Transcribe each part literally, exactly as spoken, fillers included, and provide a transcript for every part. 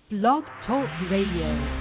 Blog Talk Radio.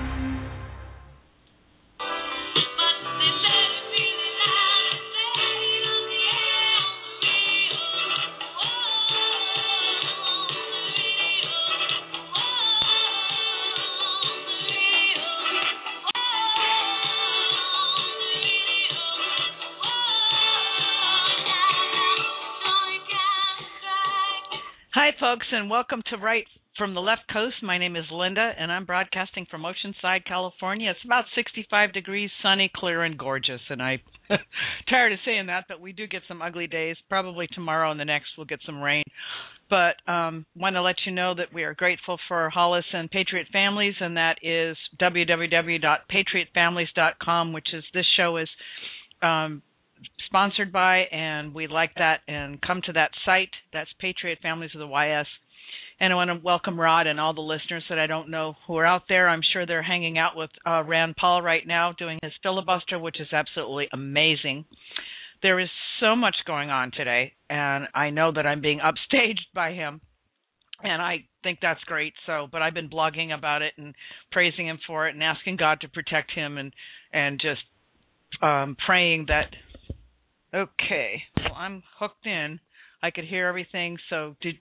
Hi, folks, and welcome to Right from the Left Coast. My name is Linda, and I'm broadcasting from Oceanside, California. It's about sixty-five degrees, sunny, clear, and gorgeous, and I'm tired of saying that, but we do get some ugly days. Probably tomorrow and the next we'll get some rain. But um want to let you know that we are grateful for Hollis and Patriot Families, and that is w w w dot patriot families dot com, which is this show is um sponsored by, and we like that, and come to that site. That's Patriot Families with a Y S. And I want to welcome Rod and all the listeners that I don't know who are out there. I'm sure they're hanging out with uh, Rand Paul right now doing his filibuster, which is absolutely amazing. There is so much going on today, and I know that I'm being upstaged by him, and I think that's great. So, but I've been blogging about it and praising him for it and asking God to protect him, and, and just um, praying that. Okay, well, I'm hooked in. I could hear everything, so did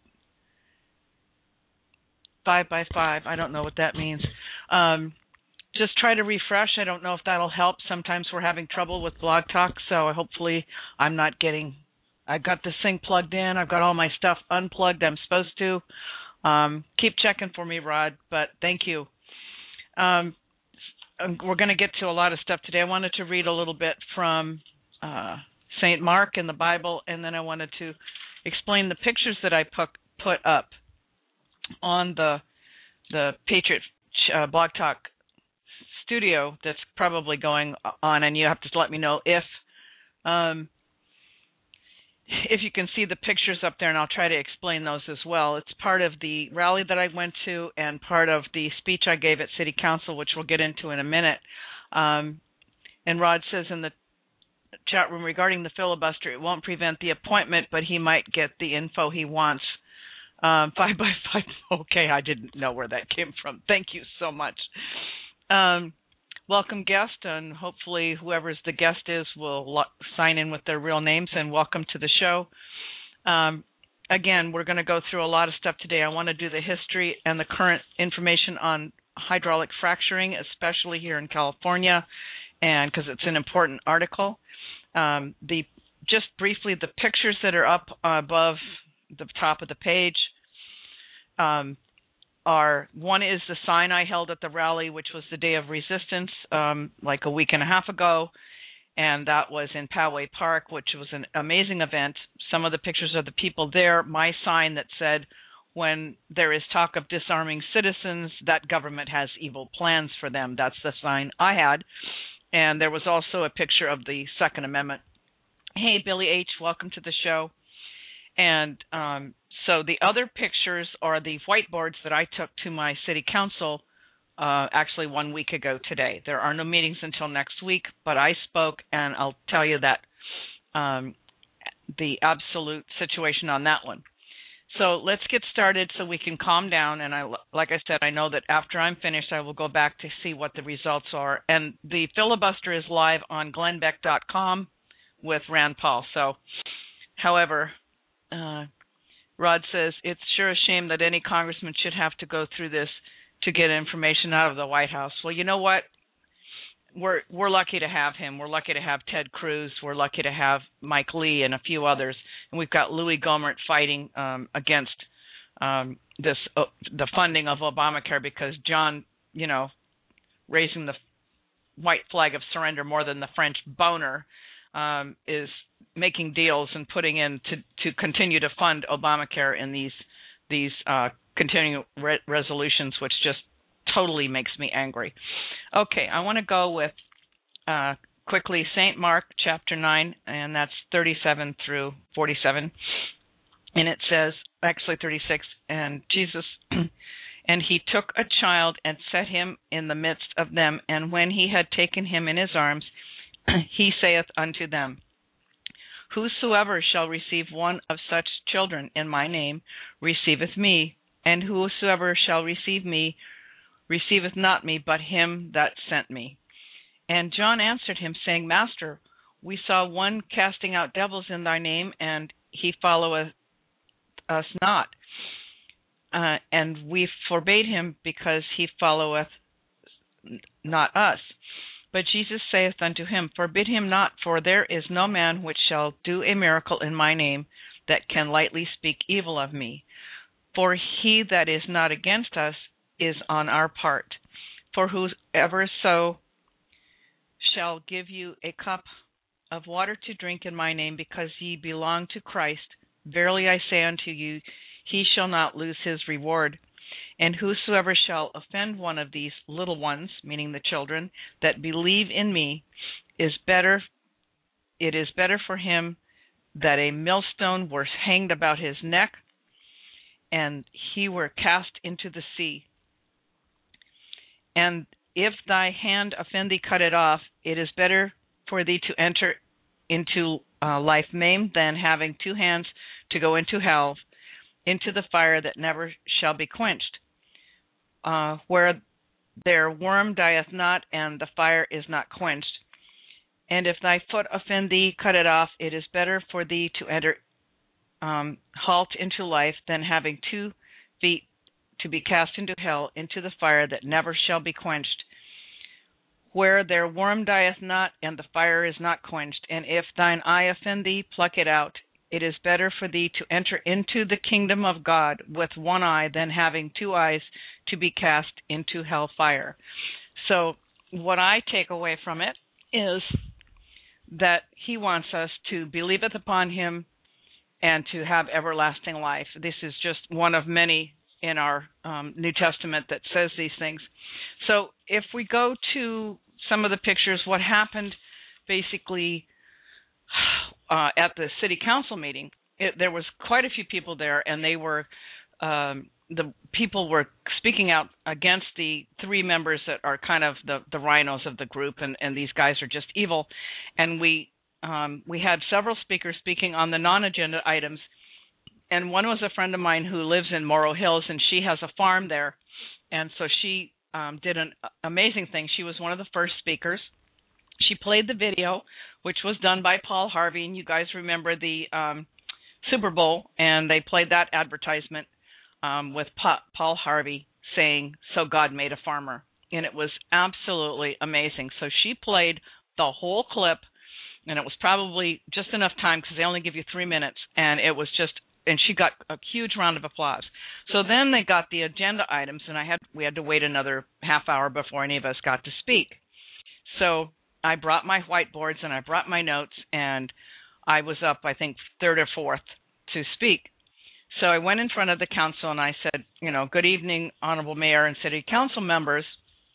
five by five. I don't know what that means. Um, just try to refresh. I don't know if that'll help. Sometimes we're having trouble with Blog Talk, so hopefully I'm not getting – I got this thing plugged in. I've got all my stuff unplugged. I'm supposed to. Um, keep checking for me, Rod, but thank you. Um, we're going to get to a lot of stuff today. I wanted to read a little bit from uh, – Saint Mark in the Bible, and then I wanted to explain the pictures that I put put up on the the Patriot uh, Blog Talk studio that's probably going on, and you have to let me know if um, if you can see the pictures up there, and I'll try to explain those as well. It's part of the rally that I went to and part of the speech I gave at City Council, which we'll get into in a minute. Um, and Rod says in the chat room regarding the filibuster, it won't prevent the appointment, but he might get the info he wants. Um, five by five. Okay, I didn't know where that came from. Thank you so much. Um, welcome, guest, and hopefully whoever's the guest is will lo- sign in with their real names, and welcome to the show. Um, again, we're going to go through a lot of stuff today. I want to do the history and the current information on hydraulic fracturing, especially here in California, and because it's an important article. Um, the just briefly, the pictures that are up above the top of the page um, are, one is the sign I held at the rally, which was the Day of Resistance, um, like a week and a half ago, and that was in Poway Park, which was an amazing event. Some of the pictures of the people there, my sign that said, when there is talk of disarming citizens, that government has evil plans for them. That's the sign I had. And there was also a picture of the Second Amendment. Hey, Billy H., welcome to the show. And um, so the other pictures are the whiteboards that I took to my city council uh, actually one week ago today. There are no meetings until next week, but I spoke, and I'll tell you that um, the absolute situation on that one. So let's get started so we can calm down. And I, like I said, I know that after I'm finished, I will go back to see what the results are. And the filibuster is live on glenn beck dot com with Rand Paul. So, however, uh, Rod says, it's sure a shame that any congressman should have to go through this to get information out of the White House. Well, you know what? We're we're lucky to have him. We're lucky to have Ted Cruz. We're lucky to have Mike Lee and a few others. And we've got Louis Gohmert fighting um, against um, this uh, the funding of Obamacare, because John, you know, raising the white flag of surrender more than the French boner, um, is making deals and putting in to, to continue to fund Obamacare in these these uh, continuing re- resolutions, which just totally makes me angry. Okay, I want to go with uh, quickly Saint Mark chapter nine, and that's thirty-seven through forty-seven. And it says, actually thirty-six, and Jesus, and he took a child and set him in the midst of them, and when he had taken him in his arms, he saith unto them, Whosoever shall receive one of such children in my name receiveth me, and whosoever shall receive me receiveth not me, but him that sent me. And John answered him, saying, Master, we saw one casting out devils in thy name, and he followeth us not. Uh, and we forbade him, because he followeth not us. But Jesus saith unto him, Forbid him not, for there is no man which shall do a miracle in my name that can lightly speak evil of me. For he that is not against us is on our part. For whoever so shall give you a cup of water to drink in my name, because ye belong to Christ, verily I say unto you, he shall not lose his reward. And whosoever shall offend one of these little ones, meaning the children, that believe in me, is better. It is better for him that a millstone were hanged about his neck, and he were cast into the sea. And if thy hand offend thee, cut it off. It is better for thee to enter into uh, life maimed than having two hands to go into hell, into the fire that never shall be quenched, uh, where their worm dieth not, and the fire is not quenched. And if thy foot offend thee, cut it off. It is better for thee to enter um, halt into life than having two feet to be cast into hell, into the fire that never shall be quenched, where their worm dieth not, and the fire is not quenched. And if thine eye offend thee, pluck it out. It is better for thee to enter into the kingdom of God with one eye than having two eyes to be cast into hell fire. So what I take away from it is that he wants us to believeth upon him and to have everlasting life. This is just one of many in our um, New Testament that says these things. So if we go to some of the pictures, what happened basically uh, at the city council meeting, it, there was quite a few people there, and they were um, the people were speaking out against the three members that are kind of the, the rhinos of the group, and, and these guys are just evil. And we um, we had several speakers speaking on the non-agenda items, and one was a friend of mine who lives in Morrow Hills, and she has a farm there, and so she um, did an amazing thing. She was one of the first speakers. She played the video, which was done by Paul Harvey, and you guys remember the um, Super Bowl, and they played that advertisement um, with pa- Paul Harvey saying, "So God made a farmer," and it was absolutely amazing. So she played the whole clip, and it was probably just enough time because they only give you three minutes, and it was just, and she got a huge round of applause. So then they got the agenda items, and I had we had to wait another half hour before any of us got to speak. So I brought my whiteboards and I brought my notes, and I was up, I think, third or fourth to speak. So I went in front of the council and I said, you know, good evening, Honorable Mayor and City Council members.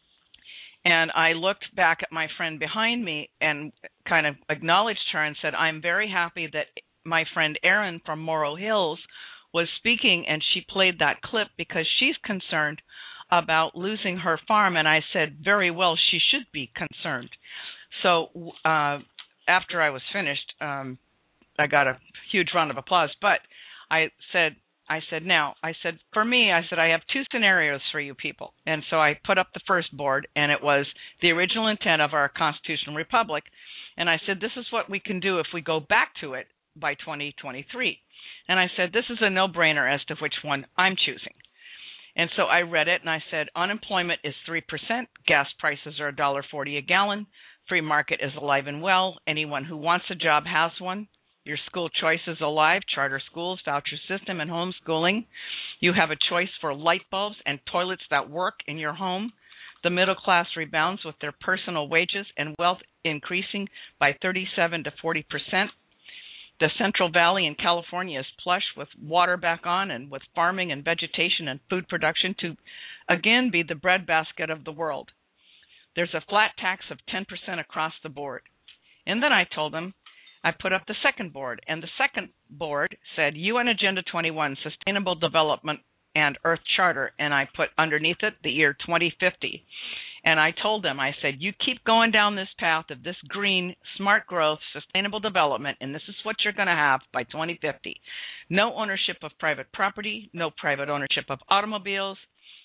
And I looked back at my friend behind me and kind of acknowledged her and said, I'm very happy that my friend Erin from Morrow Hills was speaking, and she played that clip because she's concerned about losing her farm. And I said, very well, she should be concerned. So uh, after I was finished, um, I got a huge round of applause. But I said, I said, now, I said, for me, I said, I have two scenarios for you people. And so I put up the first board, and it was the original intent of our constitutional republic. And I said, this is what we can do if we go back to it by twenty twenty-three. And I said, this is a no-brainer as to which one I'm choosing. And so I read it, and I said, unemployment is three percent, gas prices are one dollar forty a gallon, free market is alive and well, anyone who wants a job has one, your school choice is alive, charter schools, voucher system, and homeschooling. You have a choice for light bulbs and toilets that work in your home. The middle class rebounds with their personal wages and wealth increasing by thirty-seven to forty percent. The Central Valley in California is plush with water back on and with farming and vegetation and food production to, again, be the breadbasket of the world. There's a flat tax of ten percent across the board. And then I told them, I put up the second board, and the second board said U N Agenda twenty-one, Sustainable Development and Earth Charter, and I put underneath it the year twenty fifty. And I told them, I said, you keep going down this path of this green, smart growth, sustainable development, and this is what you're going to have by twenty fifty. No ownership of private property, no private ownership of automobiles,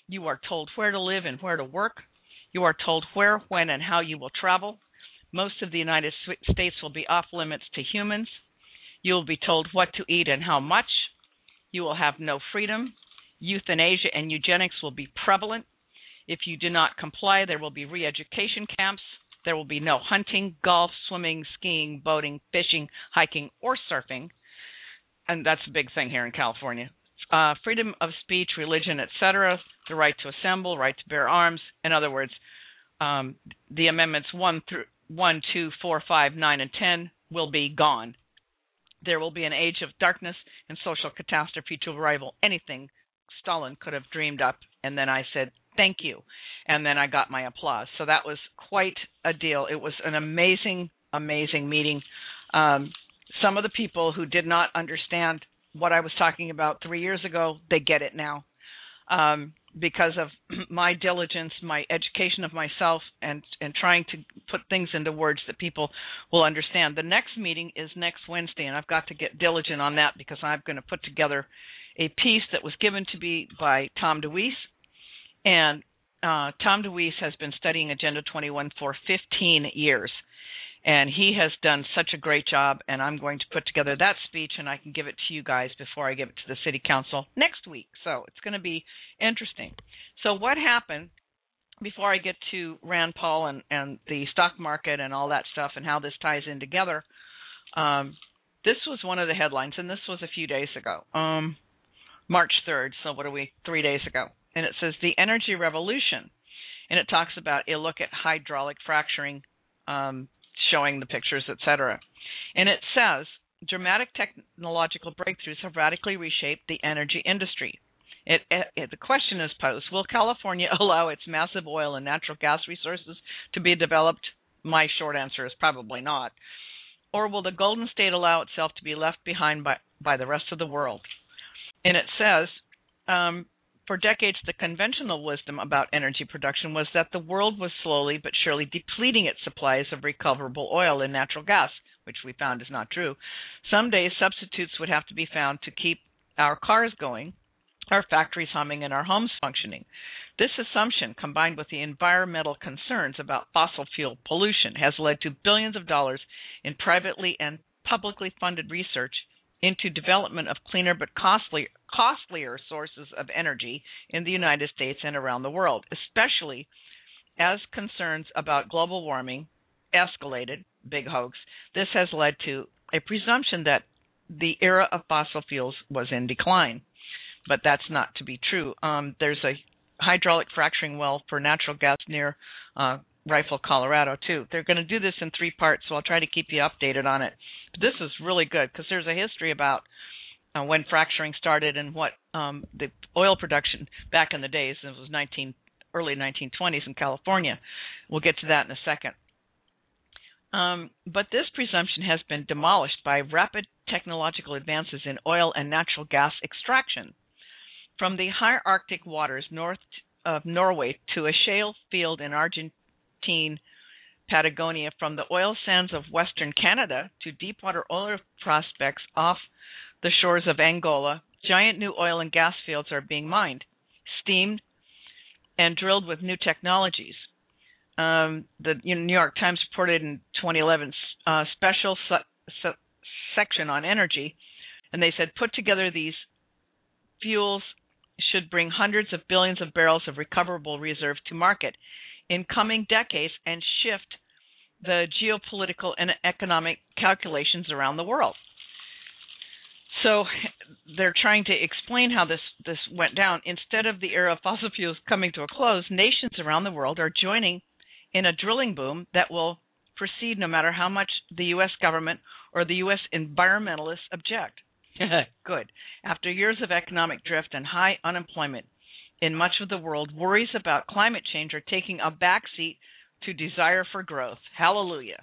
You are told where to live and where to work. You are told where, when, and how you will travel. Most of the United States will be off limits to humans. You will be told what to eat and how much. You will have no freedom. Euthanasia and eugenics will be prevalent. If you do not comply, there will be re-education camps. There will be no hunting, golf, swimming, skiing, boating, fishing, hiking, or surfing. And that's a big thing here in California. Uh, freedom of speech, religion, et cetera, the right to assemble, right to bear arms. In other words, um, the amendments one through one, two, four, five, nine, and ten will be gone. There will be an age of darkness and social catastrophe to rival anything Stalin could have dreamed up. And then I said, thank you. And then I got my applause. So that was quite a deal. It was an amazing, amazing meeting. Um, some of the people who did not understand what I was talking about three years ago, they get it now. Um, because of my diligence, my education of myself, and, and trying to put things into words that people will understand. The next meeting is next Wednesday, and I've got to get diligent on that because I'm going to put together a piece that was given to me by Tom DeWeese. And uh, Tom DeWeese has been studying Agenda twenty-one for fifteen years. And he has done such a great job, and I'm going to put together that speech, and I can give it to you guys before I give it to the city council next week. So it's going to be interesting. So what happened, before I get to Rand Paul and, and the stock market and all that stuff and how this ties in together, um, this was one of the headlines, and this was a few days ago, um, March third. So what are we, three days ago. And it says the energy revolution, and it talks about a look at hydraulic fracturing, um, showing the pictures, et cetera. And it says, dramatic technological breakthroughs have radically reshaped the energy industry. It, it, the question is posed, will California allow its massive oil and natural gas resources to be developed? My short answer is probably not. Or will the Golden State allow itself to be left behind by, by the rest of the world? And it says, um, for decades, the conventional wisdom about energy production was that the world was slowly but surely depleting its supplies of recoverable oil and natural gas, which we found is not true. Someday, substitutes would have to be found to keep our cars going, our factories humming, and our homes functioning. This assumption, combined with the environmental concerns about fossil fuel pollution, has led to billions of dollars in privately and publicly funded research into development of cleaner but costly, costlier sources of energy in the United States and around the world, especially as concerns about global warming escalated, big hoax. This has led to a presumption that the era of fossil fuels was in decline, but that's not to be true. Um, there's a hydraulic fracturing well for natural gas near uh, Rifle, Colorado, too. They're going to do this in three parts, so I'll try to keep you updated on it. But this is really good because there's a history about uh, when fracturing started and what um, the oil production back in the days. It was nineteen early nineteen twenties in California. We'll get to that in a second. Um, but this presumption has been demolished by rapid technological advances in oil and natural gas extraction. From the high Arctic waters north of Norway to a shale field in Argentina, Patagonia, from the oil sands of Western Canada to deepwater oil prospects off the shores of Angola, giant new oil and gas fields are being mined, steamed, and drilled with new technologies. Um, the you know, New York Times reported in twenty eleven uh, special se- se- section on energy, and they said put together these fuels should bring hundreds of billions of barrels of recoverable reserve to market in coming decades and shift the geopolitical and economic calculations around the world. So they're trying to explain how this, this went down. Instead of the era of fossil fuels coming to a close, nations around the world are joining in a drilling boom that will proceed no matter how much the U S government or the U S environmentalists object. Good. After years of economic drift and high unemployment in much of the world, worries about climate change are taking a backseat to desire for growth. Hallelujah.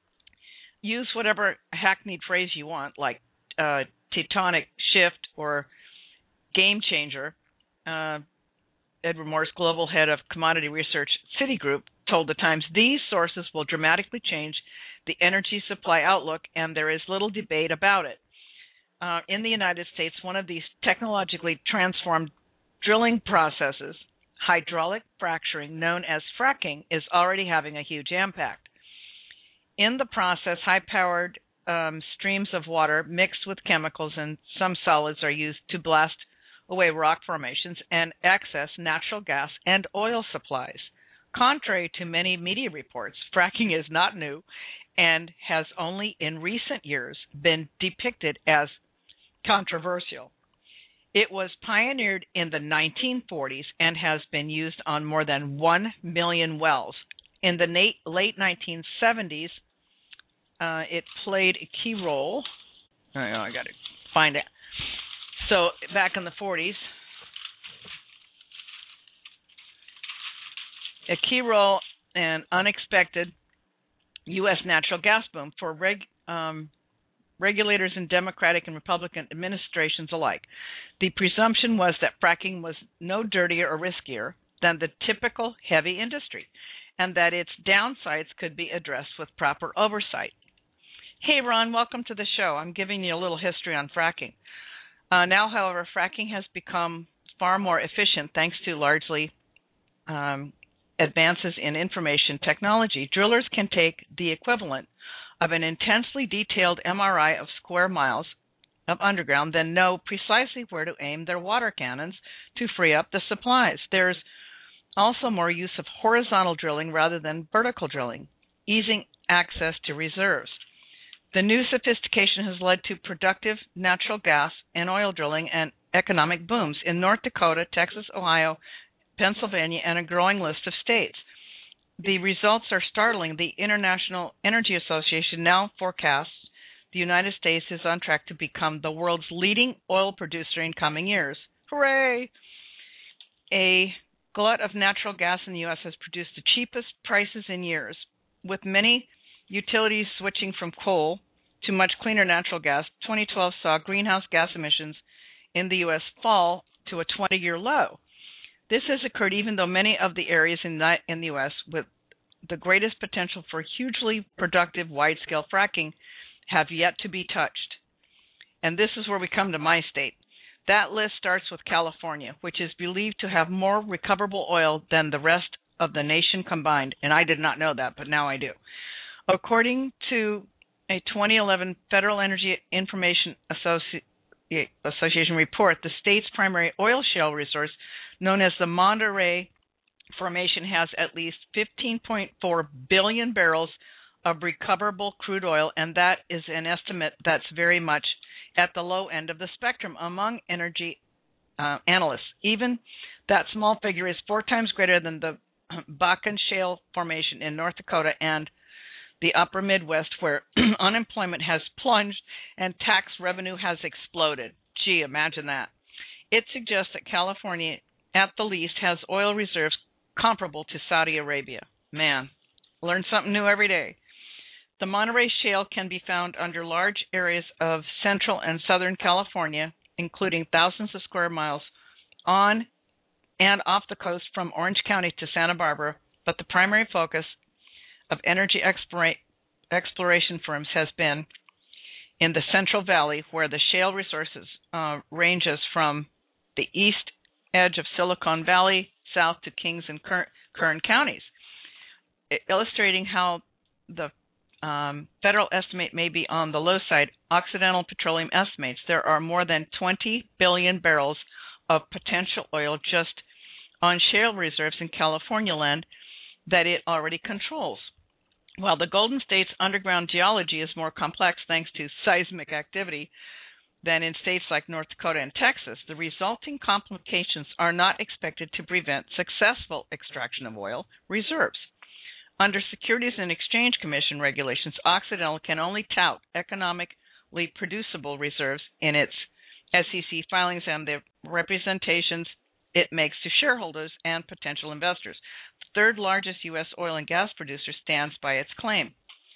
Use whatever hackneyed phrase you want, like uh, tectonic shift or game changer. Uh, Edward Morris, global head of commodity research at Citigroup, told the Times these sources will dramatically change the energy supply outlook, and there is little debate about it. Uh, in the United States, one of these technologically transformed drilling processes hydraulic fracturing, known as fracking, is already having a huge impact. In the process, high-powered um, streams of water mixed with chemicals and some solids are used to blast away rock formations and access natural gas and oil supplies. Contrary to many media reports, fracking is not new and has only in recent years been depicted as controversial. It was pioneered in the nineteen forties and has been used on more than one million wells. In the late nineteen seventies, uh, it played a key role. Oh, I got to find it. So back in the forties, a key role in unexpected U S natural gas boom for reg, um, regulators in Democratic and Republican administrations alike. The presumption was that fracking was no dirtier or riskier than the typical heavy industry, and that its downsides could be addressed with proper oversight. Hey, Ron, welcome to the show. I'm giving you a little history on fracking. Uh, now, however, fracking has become far more efficient thanks to largely um, advances in information technology. Drillers can take the equivalent of an intensely detailed M R I of square miles of underground, then know precisely where to aim their water cannons to free up the supplies. There's also more use of horizontal drilling rather than vertical drilling, easing access to reserves. The new sophistication has led to productive natural gas and oil drilling and economic booms in North Dakota, Texas, Ohio, Pennsylvania, and a growing list of states. The results are startling. The International Energy Association now forecasts the United States is on track to become the world's leading oil producer in coming years. Hooray! A glut of natural gas in the U S has produced the cheapest prices in years, with many utilities switching from coal to much cleaner natural gas. twenty twelve saw greenhouse gas emissions in the U S fall to a twenty-year low. This has occurred even though many of the areas in the, in the U S with the greatest potential for hugely productive wide-scale fracking have yet to be touched. And this is where we come to my state. That list starts with California, which is believed to have more recoverable oil than the rest of the nation combined. And I did not know that, but now I do. According to a twenty eleven Federal Energy Information Associ- Association report, the state's primary oil shale resource, known as the Monterey Formation, has at least fifteen point four billion barrels of recoverable crude oil, and that is an estimate that's very much at the low end of the spectrum among energy uh, analysts. Even that small figure is four times greater than the Bakken Shale Formation in North Dakota and the upper Midwest, where unemployment has plunged and tax revenue has exploded. Gee, imagine that. It suggests that California, at the least, has oil reserves comparable to Saudi Arabia. Man, learn something new every day. The Monterey Shale can be found under large areas of central and southern California, including thousands of square miles on and off the coast from Orange County to Santa Barbara, but the primary focus of energy explora- exploration firms has been in the Central Valley, where the shale resources uh, ranges from the east edge of Silicon Valley south to Kings and Kern, Kern counties, illustrating how the um, federal estimate may be on the low side. Occidental Petroleum estimates there are more than twenty billion barrels of potential oil just on shale reserves in California land that it already controls. While the Golden State's underground geology is more complex thanks to seismic activity than in states like North Dakota and Texas, the resulting complications are not expected to prevent successful extraction of oil reserves. Under Securities and Exchange Commission regulations, Occidental can only tout economically producible reserves in its S E C filings and the representations it makes to shareholders and potential investors. The third largest U S oil and gas producer stands by its claim.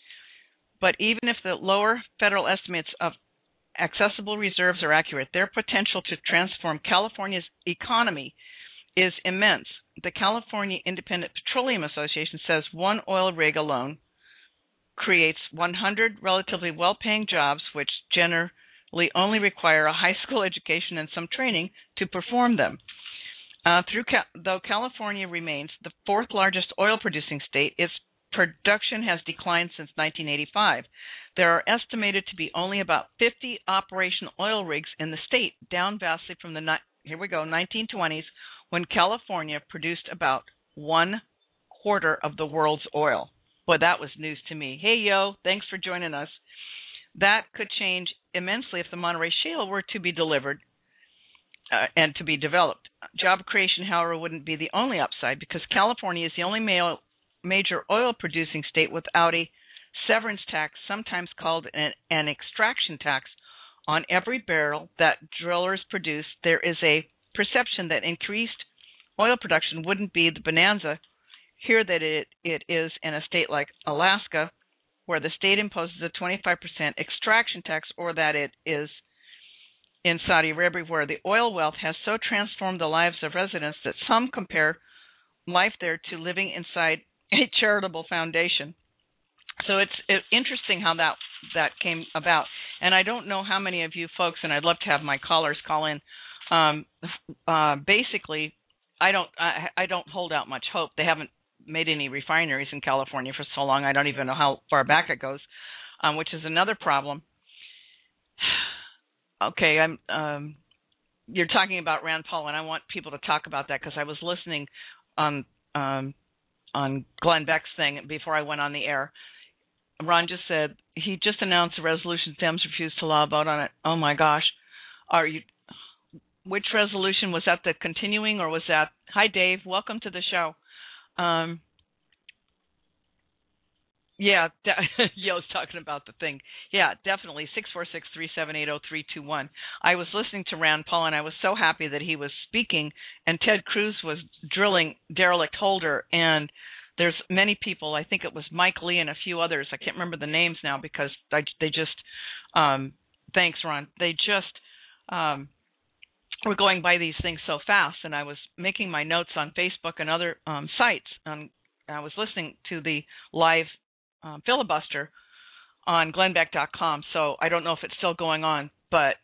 But even if the lower federal estimates of accessible reserves are accurate, their potential to transform California's economy is immense. The California Independent Petroleum Association says one oil rig alone creates one hundred relatively well-paying jobs, which generally only require a high school education and some training to perform them. Uh, through Cal- though California remains the fourth largest oil-producing state, its production has declined since nineteen eighty-five. There are estimated to be only about fifty operational oil rigs in the state, down vastly from the ni- here we go nineteen twenties, when California produced about one quarter of the world's oil. Boy, that was news to me. Hey, yo, thanks for joining us. That could change immensely if the Monterey Shale were to be delivered uh, and to be developed. Job creation, however, wouldn't be the only upside because California is the only ma- major oil-producing state without a severance tax, sometimes called an, an extraction tax, on every barrel that drillers produce. There is a perception that increased oil production wouldn't be the bonanza here that it, it is in a state like Alaska, where the state imposes a twenty-five percent extraction tax, or that it is in Saudi Arabia, where the oil wealth has so transformed the lives of residents that some compare life there to living inside a charitable foundation. So it's, it's interesting how that that came about. And I don't know how many of you folks, and I'd love to have my callers call in. Um, uh, basically, I don't I, I don't hold out much hope. They haven't made any refineries in California for so long. I don't even know how far back it goes, um, which is another problem. Okay, I'm. Um, you're talking about Rand Paul, and I want people to talk about that because I was listening on um, on Glenn Beck's thing before I went on the air. Ron just said he just announced a resolution. Dems refused to allow a vote on it. Oh my gosh, are you? Which resolution was that? The continuing, or was that? Hi, Dave. Welcome to the show. Um, yeah, de- Yo's talking about the thing. Yeah, definitely. six four six, three seven eight, zero three two one. I was listening to Rand Paul, and I was so happy that he was speaking, and Ted Cruz was drilling derelict Holder, and there's many people. I think it was Mike Lee and a few others. I can't remember the names now because I, they just, um, thanks, Ron. They just um, were going by these things so fast, and I was making my notes on Facebook and other um, sites. Um, I was listening to the live um, filibuster on glenn beck dot com, so I don't know if it's still going on. But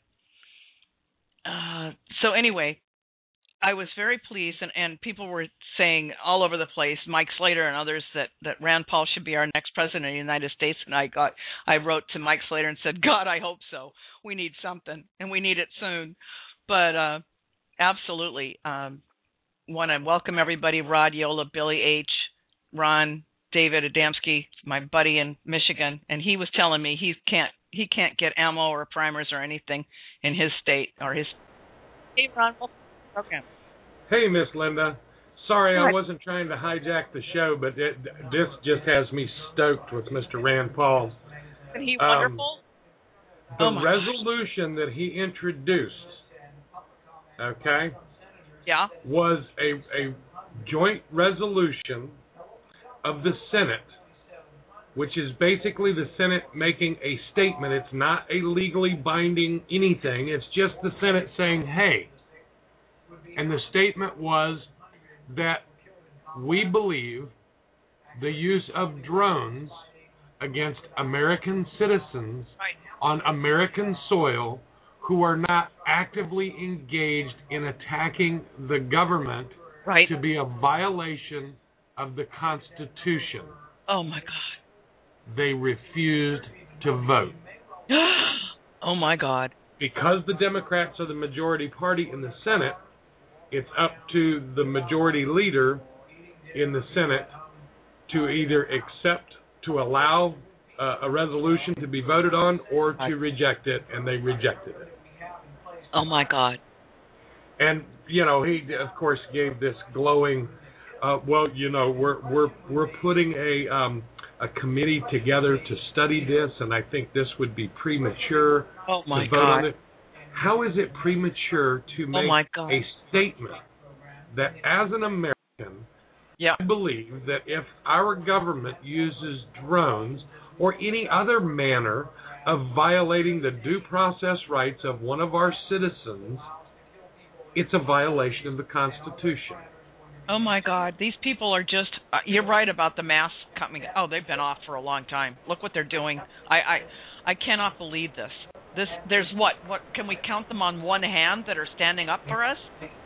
uh, so anyway, I was very pleased, and, and people were saying all over the place, Mike Slater and others, that, that Rand Paul should be our next president of the United States. And I got, I wrote to Mike Slater and said, God, I hope so. We need something, and we need it soon. But uh, absolutely, um, want to welcome everybody: Rod, Yola, Billy H., Ron, David Adamski, my buddy in Michigan, and he was telling me he can't he can't get ammo or primers or anything in his state or his. Hey, Ron. Okay. Hey, Miss Linda. Sorry, I wasn't trying to hijack the show, but it, this just has me stoked with Mister Rand Paul. Isn't he wonderful? Um, the oh resolution gosh. that he introduced, okay, yeah, was a, a joint resolution of the Senate, which is basically the Senate making a statement. It's not a legally binding anything. It's just the Senate saying, hey. And the statement was that we believe the use of drones against American citizens right. on American soil who are not actively engaged in attacking the government right. to be a violation of the Constitution. Oh, my God. They refused to vote. Oh, my God. Because the Democrats are the majority party in the Senate, it's up to the majority leader in the Senate to either accept, to allow uh, a resolution to be voted on, or to reject it, and they rejected it. Oh, my God. And, you know, he, of course, gave this glowing, uh, well, you know, we're we're we're putting a um, a committee together to study this, and I think this would be premature oh my to vote God. on it. How is it premature to make oh a statement that, as an American, yeah. I believe that if our government uses drones or any other manner of violating the due process rights of one of our citizens, it's a violation of the Constitution? Oh, my God. These people are just, uh, you're right about the masks coming. Oh, they've been off for a long time. Look what they're doing. I, I, I cannot believe this. This, there's what? What can we count them on one hand that are standing up for us?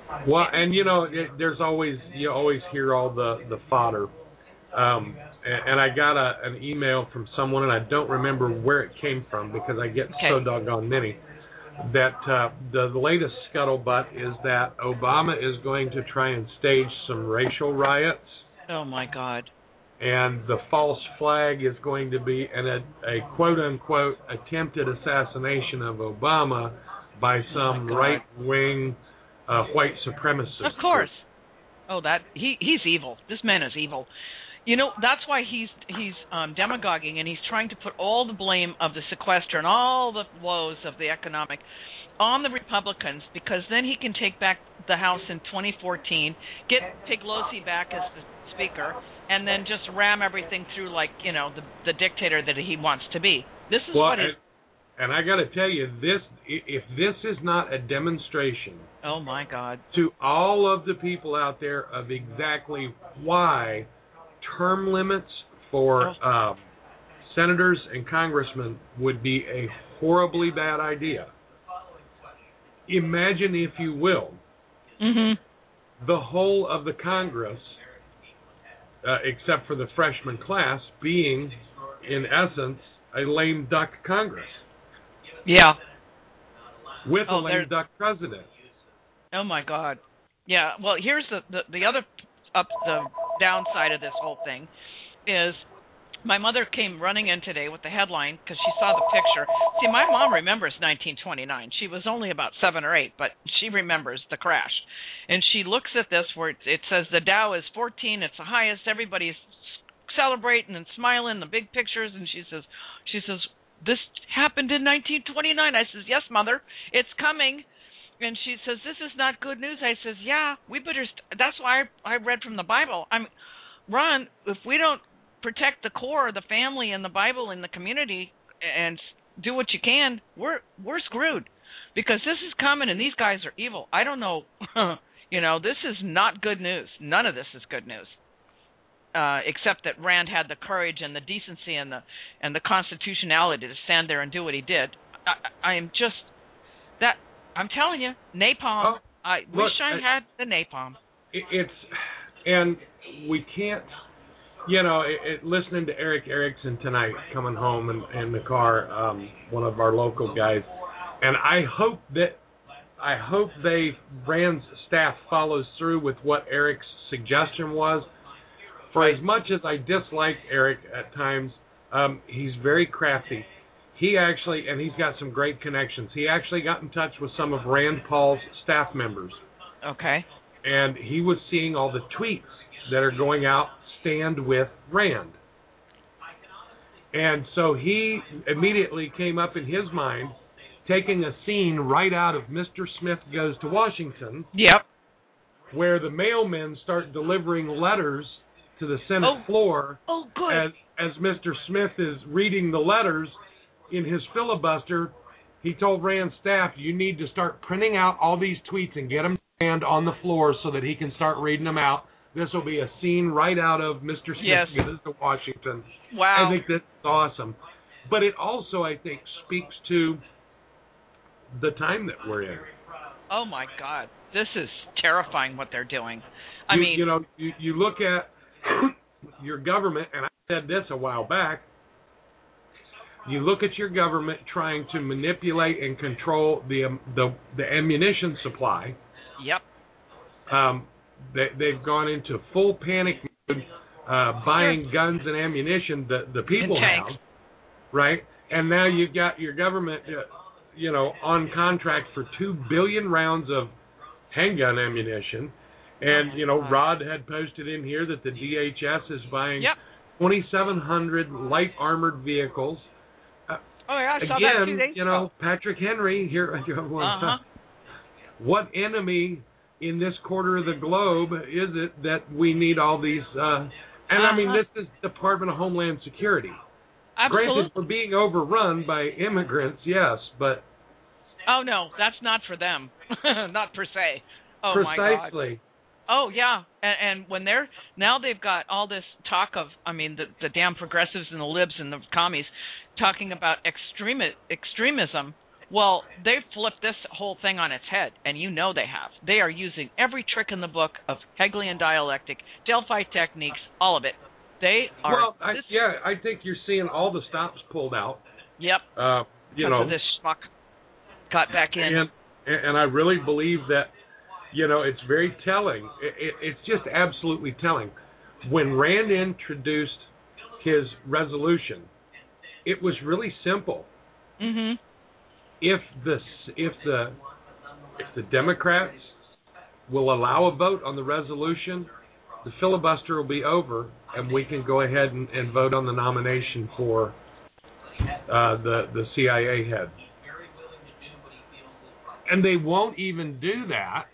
Well, and you know, it, there's always you always hear all the the fodder. Um, and, and I got a, an email from someone, and I don't remember where it came from because I get Okay. so doggone many. That uh, the, the latest scuttlebutt is that Obama is going to try and stage some racial riots. Oh my God. And the false flag is going to be an, a, a quote-unquote attempted assassination of Obama by some Oh right-wing uh, white supremacist. Of course. Oh, that he he's evil. This man is evil. You know, that's why he's he's um, demagoguing, and he's trying to put all the blame of the sequester and all the woes of the economic on the Republicans, because then he can take back the House in twenty fourteen, get Pelosi back as the speaker, and then just ram everything through like, you know, the the dictator that he wants to be. This is well, what he's... And, and I got to tell you, this if this is not a demonstration, oh my God, to all of the people out there of exactly why term limits for uh, senators and congressmen would be a horribly bad idea. Imagine, if you will, mm-hmm. the whole of the Congress, uh, except for the freshman class, being, in essence, a lame duck Congress. Yeah. With oh, a lame duck president. Oh my God. Yeah. Well, here's the the, the other up the downside of this whole thing is my mother came running in today with the headline because she saw the picture. See, my mom remembers nineteen twenty-nine. She was only about seven or eight, but she remembers the crash. And she looks at this where it, it says the Dow is fourteen. It's the highest. Everybody's celebrating and smiling, the big pictures. And she says, she says, this happened in nineteen twenty-nine. I says, yes, Mother, it's coming. And she says, this is not good news. I says, yeah, we better, st- that's why I, I read from the Bible. I'm, Ron, if we don't protect the core, the family and the Bible and the community and do what you can, we're we're screwed. Because this is coming and these guys are evil. I don't know, you know, this is not good news. None of this is good news. Uh, except that Rand had the courage and the decency and the and the constitutionality to stand there and do what he did. I, I am just, that, I'm telling you, napalm. Oh, I look, wish I I, had the napalm. It, it's, and we can't, you know, it, it, listening to Eric Erickson tonight, coming home in, in the car, um, one of our local guys, and I hope that, I hope they, Rand's staff follows through with what Eric's suggestion was. For as much as I dislike Eric at times, um, he's very crafty. He actually, and he's got some great connections, he actually got in touch with some of Rand Paul's staff members. Okay. And he was seeing all the tweets that are going out, stand with Rand. And so he immediately came up in his mind, taking a scene right out of Mister Smith Goes to Washington. Yep. Where the mailmen start delivering letters to the Senate oh. floor. Oh, good. As, as Mister Smith is reading the letters in his filibuster, he told Rand's staff, you need to start printing out all these tweets and get them to Rand on the floor so that he can start reading them out. This will be a scene right out of Mister Smith yes. Goes to Washington. Wow. I think that's awesome. But it also, I think, speaks to the time that we're in. Oh, my God. This is terrifying what they're doing. I you, mean... You know, you, you look at your government, and I said this a while back, you look at your government trying to manipulate and control the um, the, the ammunition supply. Yep. Um, they, they've gone into full panic mode, uh, buying guns and ammunition that the people have, right? And now you've got your government, uh, you know, on contract for two billion rounds of handgun ammunition. And, you know, Rod had posted in here that the D H S is buying yep. twenty-seven hundred light armored vehicles. Uh, oh, yeah, I saw again, that two days you know, Patrick Henry, here, uh-huh. what enemy in this quarter of the globe is it that we need all these? Uh, and, uh-huh. I mean, this is Department of Homeland Security. Absolutely. Granted, we're being overrun by immigrants, yes, but... Oh, no, that's not for them. Not per se. Oh, Precisely. my God. Oh, yeah, and, and when they're, now they've got all this talk of, I mean, the, the damn progressives and the libs and the commies talking about extremi- extremism Well, they've flipped this whole thing on its head, and you know they have. They are using every trick in the book of Hegelian dialectic, Delphi techniques, all of it. They are. Well, I, this, yeah, I think you're seeing all the stops pulled out. Yep. Uh, you because know, of this schmuck got back in. And, and I really believe that, you know, it's very telling. It, it, it's just absolutely telling. When Rand introduced his resolution, it was really simple. Mm-hmm. If the if the if the Democrats will allow a vote on the resolution, the filibuster will be over, and we can go ahead and, and vote on the nomination for uh, the the C I A head. And they won't even do that.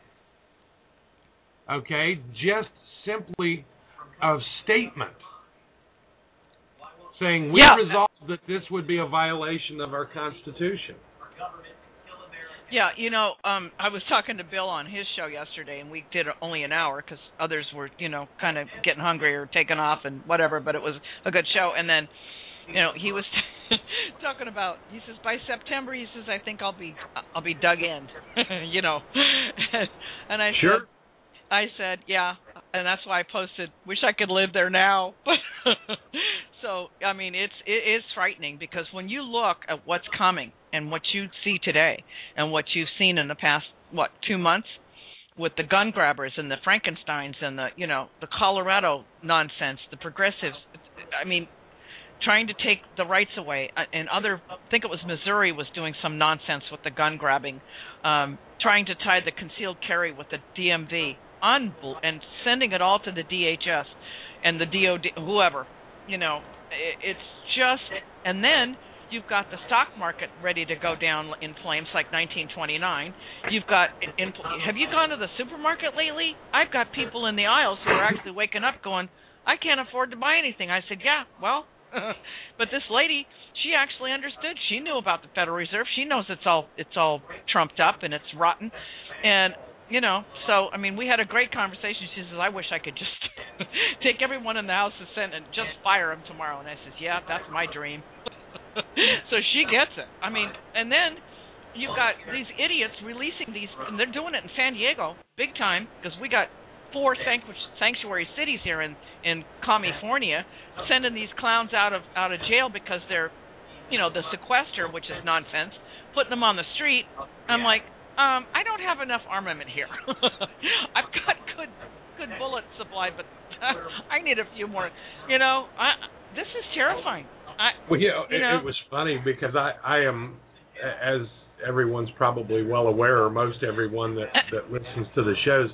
Okay, just simply a statement saying we yeah. resolved that this would be a violation of our Constitution. Yeah, you know, um, I was talking to Bill on his show yesterday, and we did only an hour because others were, you know, kind of getting hungry or taking off and whatever, but it was a good show. And then, you know, he was talking about, he says, by September, he says, I think I'll be I'll be dug in, you know. And I sure. said, I said, yeah, and that's why I posted, wish I could live there now. So, I mean, it's it is frightening because when you look at what's coming and what you see today and what you've seen in the past, what, two months with the gun grabbers and the Frankensteins and the, you know, the Colorado nonsense, the progressives, I mean, trying to take the rights away, and other, I think it was Missouri was doing some nonsense with the gun grabbing, um, trying to tie the concealed carry with the D M V, on, and sending it all to the D H S and the D O D, whoever. You know, it's just, and then you've got the stock market ready to go down in flames like nineteen twenty-nine. You've got, in, have you gone to the supermarket lately? I've got people in the aisles who are actually waking up going, I can't afford to buy anything. I said, yeah, well, but this lady, she actually understood. She knew about the Federal Reserve. She knows it's all it's all trumped up and it's rotten. And, you know, so, I mean, we had a great conversation. She says, I wish I could just take everyone in the House of Senate and just fire them tomorrow. And I says, yeah, that's my dream. So she gets it. I mean, and then you've got these idiots releasing these, and they're doing it in San Diego big time because we got four sanctuary cities here in, in California sending these clowns out of out of jail because they're, you know, the sequester, which is nonsense, putting them on the street. I'm like, Um, I don't have enough armament here. I've got good good bullet supply, but I need a few more. You know, I, this is terrifying. I, well, you know, you it, know, it was funny because I, I am, as everyone's probably well aware, or most everyone that, that listens to the shows,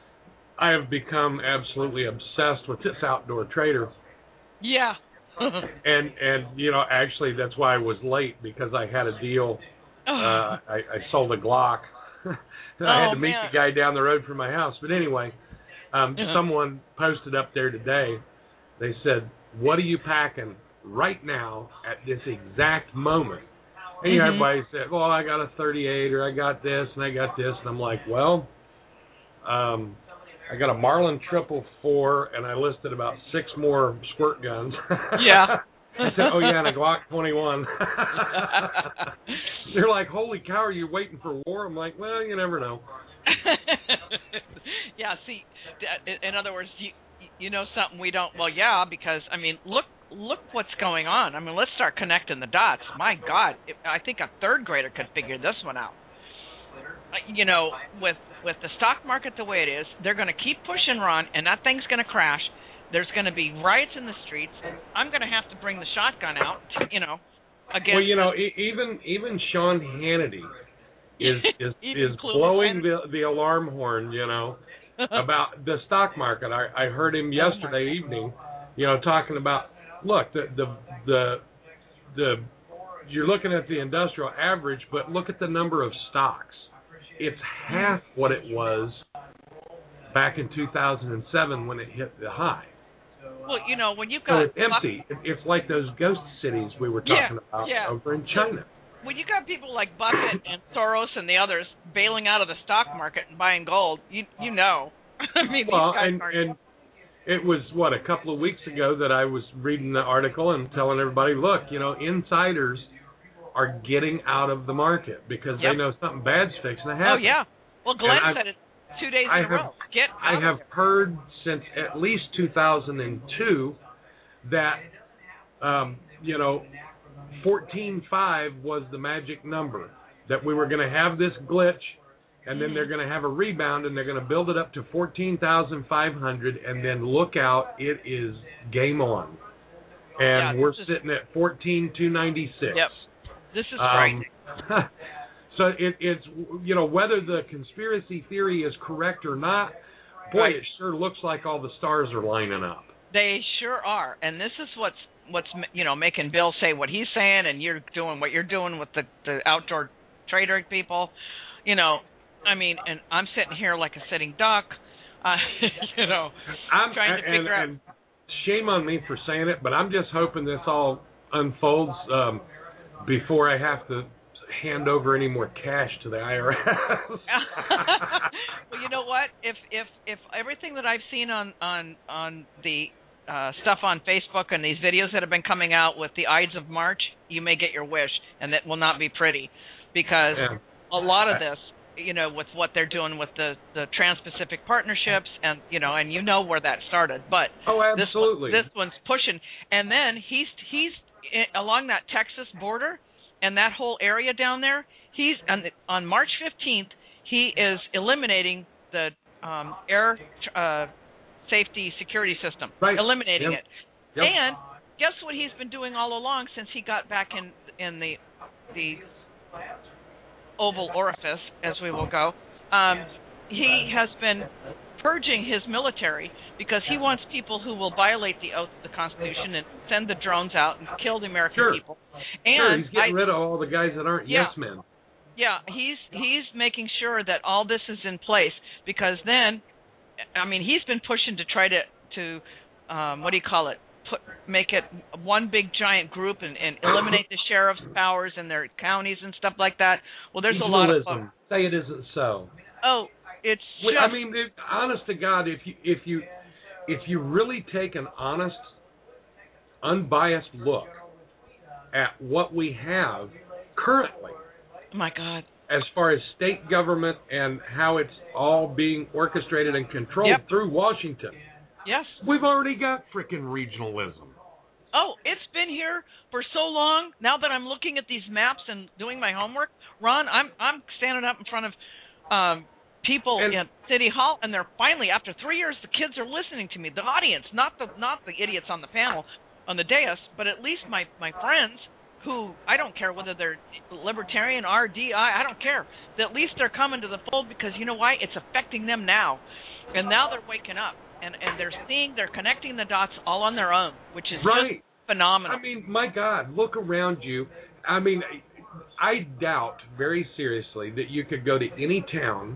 I have become absolutely obsessed with this Outdoor Trader. Yeah. and, and you know, actually that's why I was late, because I had a deal. Uh, I, I sold a Glock. I oh, had to meet man. the guy down the road from my house. But anyway, um, uh-huh. someone posted up there today. They said, what are you packing right now at this exact moment? And mm-hmm. everybody said, well, I got a thirty-eight, or I got this, and I got this. And I'm like, well, um, I got a Marlin triple four, and I listed about six more squirt guns. Yeah. I said, oh, yeah, and a Glock twenty-one. They're like, holy cow, are you waiting for war? I'm like, well, you never know. Yeah, see, in other words, you you know something we don't, well, yeah, because, I mean, look look what's going on. I mean, let's start connecting the dots. My God, I think a third grader could figure this one out. You know, with, with the stock market the way it is, they're going to keep pushing Ron, and that thing's going to crash. There's going to be riots in the streets. I'm going to have to bring the shotgun out, to, you know, against. Well, you know, e- even even Sean Hannity is is, is Clueless blowing the the alarm horn, you know, about the stock market. I, I heard him yesterday evening, you know, talking about, look, the the the the you're looking at the industrial average, but look at the number of stocks. It's half what it was back in two thousand seven when it hit the high. Well, you know, when you've So got... it's empty. It's like those ghost cities we were talking yeah, about yeah. over in China. When you got people like Buffett and Soros and the others bailing out of the stock market and buying gold, you you know. I mean, well, these guys and, aren't... and it was, what, a couple of weeks ago that I was reading the article and telling everybody, look, you know, insiders are getting out of the market because Yep. they know something bad's fixing to happen. Oh, yeah. Well, Glenn And said it two days I in a have- row. Get I out have of here. heard since at least two thousand two that, um, you know, fourteen five was the magic number, that we were going to have this glitch, and then they're going to have a rebound, and they're going to build it up to fourteen thousand five hundred, and then look out, it is game on. And Yeah, we're this is- sitting at fourteen two ninety-six. Yep. This is Um, frightening. so it, it's, you know, whether the conspiracy theory is correct or not, boy, Right. it sure looks like all the stars are lining up. They sure are, and this is what's what's you know making Bill say what he's saying, and you're doing what you're doing with the the outdoor trader people. You know, I mean, and I'm sitting here like a sitting duck. Uh, you know, I'm trying to and, figure out. and shame on me for saying it, but I'm just hoping this all unfolds um, before I have to hand over any more cash to the I R S. Well, you know what? If if if everything that I've seen on on on the uh, stuff on Facebook and these videos that have been coming out with the Ides of March, you may get your wish, and that will not be pretty, because Yeah. a lot of this, you know, with what they're doing with the the Trans-Pacific partnerships, and you know, and you know where that started, but Oh, this absolutely. one, this one's pushing, and then he's he's i- along that Texas border and that whole area down there. He's on the, on March fifteenth. He is eliminating the um, air uh, safety security system, Right. eliminating Yep. it. Yep. And guess what he's been doing all along since he got back in in the the Oval Orifice, as we will go. Um, he has been purging his military because he wants people who will violate the oath of the Constitution and send the drones out and kill the American Sure. people. Sure, And he's getting I, rid of all the guys that aren't Yeah. yes men. yeah, he's he's making sure that all this is in place, because then, I mean, he's been pushing to try to to um, what do you call it? Put make it one big giant group and, and eliminate the sheriff's powers in their counties and stuff like that. Well, there's a lot of Legalism. Say it isn't so. oh, it's Well, just, I mean, it, honest to God, if you if you if you really take an honest, unbiased look at what we have currently, oh my God. as far as state government and how it's all being orchestrated and controlled Yep. through Washington, Yes. we've already got frickin' regionalism. Oh, it's been here for so long. Now that I'm looking at these maps and doing my homework, Ron, I'm I'm standing up in front of um, people And- in City Hall, and they're finally, after three years, the kids are listening to me. The audience, not the not the idiots on the panel, on the dais, but at least my my friends, who I don't care whether they're libertarian, R D I, I don't care. At least they're coming to the fold, because you know why? It's affecting them now, and now they're waking up. And, and they're seeing, they're connecting the dots all on their own, which is Right. just phenomenal. I mean, my God, look around you. I mean, I doubt very seriously that you could go to any town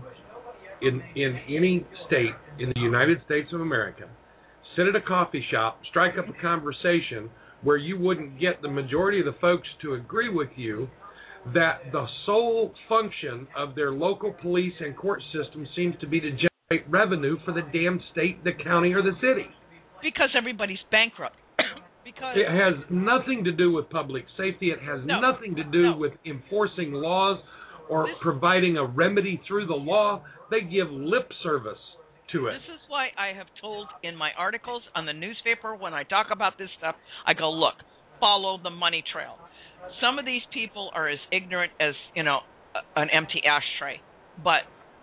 in in any state in the United States of America, sit at a coffee shop, strike up a conversation where you wouldn't get the majority of the folks to agree with you that the sole function of their local police and court system seems to be to generate revenue for the damn state, the county, or the city. Because everybody's bankrupt. Because It has nothing to do with public safety. It has No. nothing to do No. with enforcing laws or This- providing a remedy through the law. They give lip service to it. this is why I have told in my articles on the newspaper, when I talk about this stuff, I go, look, follow the money trail. Some of these people are as ignorant as, you know, a- an empty ashtray, but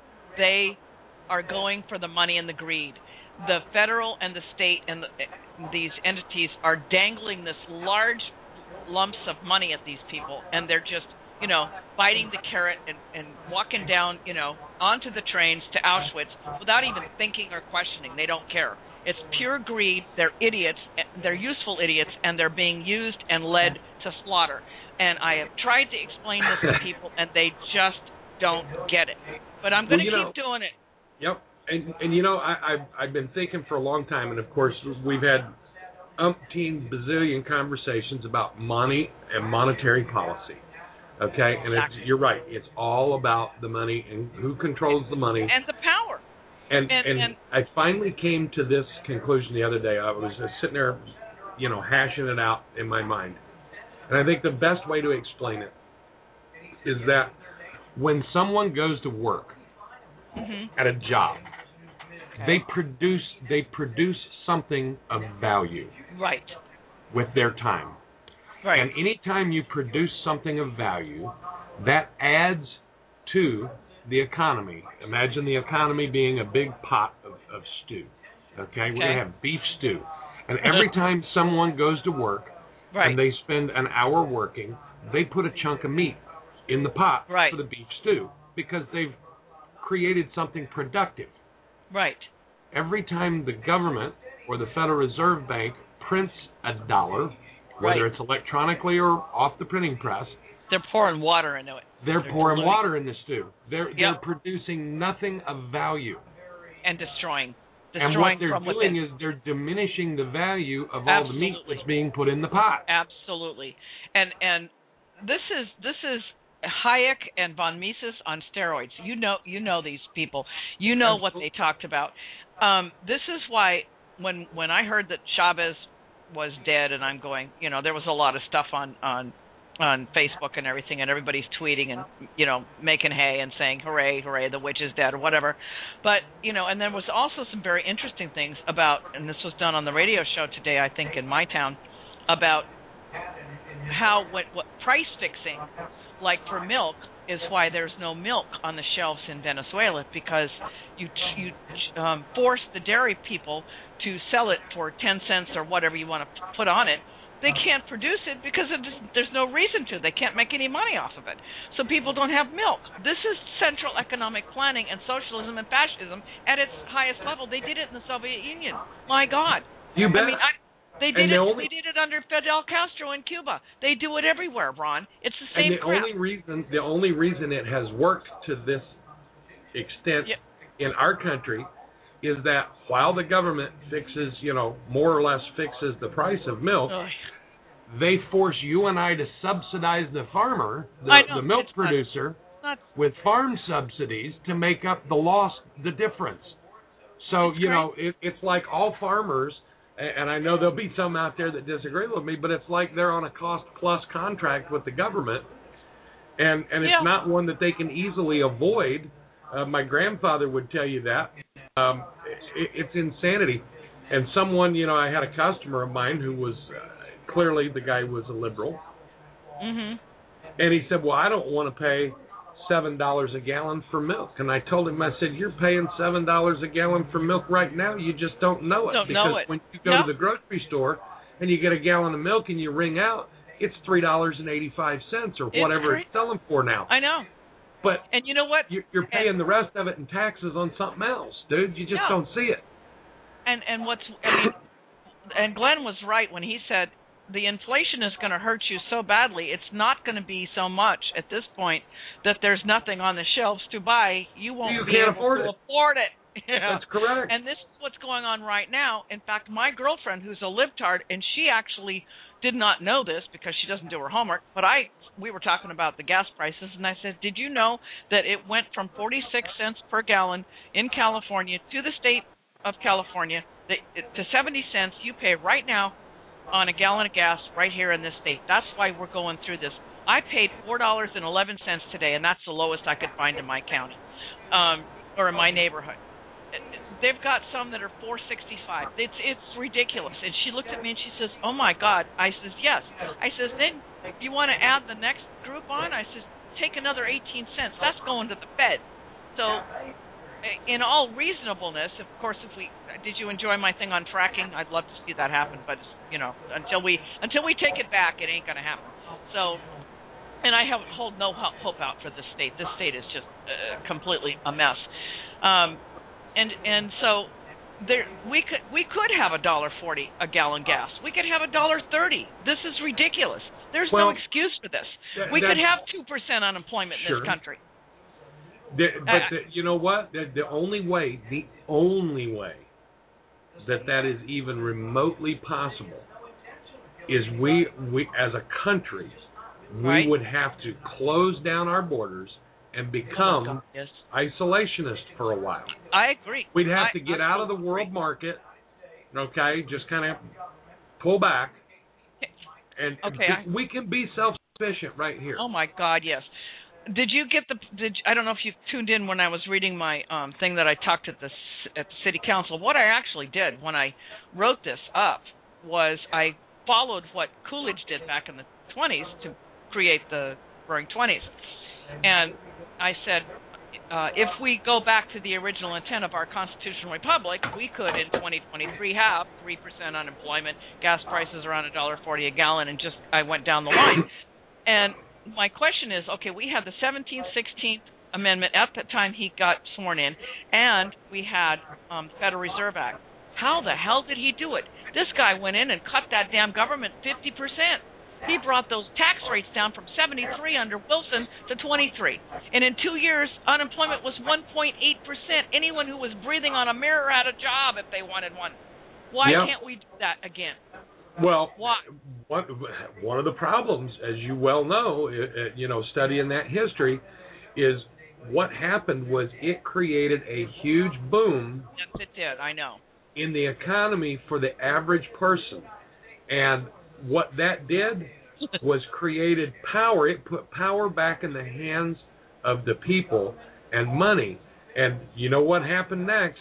they are going for the money and the greed. The federal and the state and the, these entities are dangling this large lumps of money at these people, and they're just, you know, biting the carrot and, and walking down, you know, onto the trains to Auschwitz without even thinking or questioning. They don't care. It's pure greed. They're idiots. They're useful idiots, and they're being used and led to slaughter. And I have tried to explain this to people, and they just don't get it. But I'm going to Well, you keep know- doing it. Yep. And, and you know, I, I've, I've been thinking for a long time, and of course, we've had umpteen bazillion conversations about money and monetary policy. Okay? And Exactly. it's, you're right. It's all about the money and who controls the money. And the power. And, And- and, and- I finally came to this conclusion the other day. I was just sitting there, you know, hashing it out in my mind. And I think the best way to explain it is that when someone goes to work Mm-hmm. at a job, they produce they produce something of value Right. with their time. Right. And anytime you produce something of value, that adds to the economy. Imagine the economy being a big pot of, of stew. Okay? We're going to have beef stew. And every time someone goes to work Right. and they spend an hour working, they put a chunk of meat in the pot Right. for the beef stew because they've created something productive. Right. Every time the government or the Federal Reserve Bank prints a dollar, whether Right. it's electronically or off the printing press, They're pouring water into it. they're, They're pouring diluting. water in the stew. They're Yep. they're producing nothing of value. And destroying. And Destroying what they're from doing within. is they're diminishing the value of all the meat Absolutely. that's being put in the pot. Absolutely. And and this is this is Hayek and von Mises on steroids. You know you know these people. You know what they talked about. Um, this is why when when I heard that Chavez was dead, and I'm going, you know, there was a lot of stuff on on on Facebook and everything, and everybody's tweeting and, you know, making hay and saying hooray, hooray, the witch is dead or whatever. But, you know, and there was also some very interesting things about, and this was done on the radio show today, I think, in my town, about how what, what price fixing, like for milk, is why there's no milk on the shelves in Venezuela, because you you um, force the dairy people to sell it for ten cents or whatever you want to put on it. They can't produce it because it just, there's no reason to. They can't make any money off of it. So people don't have milk. This is central economic planning and socialism and fascism at its highest level. They did it in the Soviet Union. My God. You bet. I mean, I, they did And it. the only- They did it under Fidel Castro in Cuba. They do it everywhere, Ron. It's the same And the crap. only reason the only reason it has worked to this extent Yep. in our country is that while the government fixes, you know, more or less fixes the price of milk, Ugh. they force you and I to subsidize the farmer, the, I know, the milk it's nuts. producer, Nuts. with farm subsidies to make up the loss, the difference. So, It's you know, it, it's like all farmers, a- and I know there'll be some out there that disagree with me, but it's like they're on a cost-plus contract with the government, and, and it's Yeah. not one that they can easily avoid. Uh, my grandfather would tell you that. Um, it, it's insanity. And someone, you know, I had a customer of mine who was, uh, clearly the guy was a liberal, Mhm. and he said, well, I don't want to pay seven dollars a gallon for milk. And I told him, I said, you're paying seven dollars a gallon for milk right now. You just don't know it. Don't because know it. when you go No. to the grocery store and you get a gallon of milk and you ring out, it's three dollars and eighty-five cents or It's whatever crazy. it's selling for now. I know. But And you know what? you're, you're paying the rest of it in taxes on something else, dude. You just Yeah. don't see it. And and what's I mean, and Glenn was right when he said the inflation is going to hurt you so badly. It's not going to be so much at this point that there's nothing on the shelves to buy. You won't You be can't able afford to it. afford it. Yeah. That's correct. And this is what's going on right now. In fact, my girlfriend, who's a libtard, and she actually did not know this because she doesn't do her homework, but I we were talking about the gas prices, and I said, did you know that it went from forty-six cents per gallon in California to the state of California that, to seventy cents you pay right now on a gallon of gas right here in this state? That's why we're going through this. I paid four dollars and eleven cents today, and that's the lowest I could find in my county um, or in my neighborhood. They've got some that are four sixty-five. It's it's ridiculous. And she looked at me and she says, "Oh my God." I says, "Yes." I says, "Then you want to add the next group on?" I says, "Take another eighteen cents. That's going to the Fed." So, in all reasonableness, of course, if we did you enjoy my thing on fracking? I'd love to see that happen, but you know, until we until we take it back, it ain't going to happen. So, and I have hold no hope out for this state. This state is just uh, completely a mess. Um, And and so there we could we could have a dollar forty a gallon gas. We could have a dollar thirty. This is ridiculous. There's Well, no excuse for this. that- We could that's- have two percent unemployment in Sure. this country. The, but Uh, the, you know what? The, the only way, the only way that that is even remotely possible is we, we as a country, we Right. would have to close down our borders and become Yes, isolationist for a while. I agree. We'd have I to get out of the absolutely world agree. market, okay? Just kind of pull back, and Okay, I- we can be self-sufficient right here. Oh my God, yes. Did you get the? Did I don't know if you tuned in when I was reading my um, thing that I talked at the c- at the city council. What I actually did when I wrote this up was I followed what Coolidge did back in the twenties to create the Roaring Twenties, and I said, uh, if we go back to the original intent of our constitutional republic, we could in twenty twenty-three have three percent unemployment, gas prices around a dollar forty a gallon, and just I went down the line, and my question is, okay, we had the seventeenth, sixteenth Amendment at the time he got sworn in, and we had um, Federal Reserve Act. How the hell did he do it? This guy went in and cut that damn government fifty percent. He brought those tax rates down from seventy-three under Wilson to twenty-three. And in two years, unemployment was one point eight percent. Anyone who was breathing on a mirror had a job if they wanted one. Why yep. can't we do that again? Well, Why? one one of the problems, as you well know, you know, studying that history, is what happened was it created a huge boom. Yes, it did. I know. In the economy for the average person, and what that did was created power. It put power back in the hands of the people and money. And you know what happened next?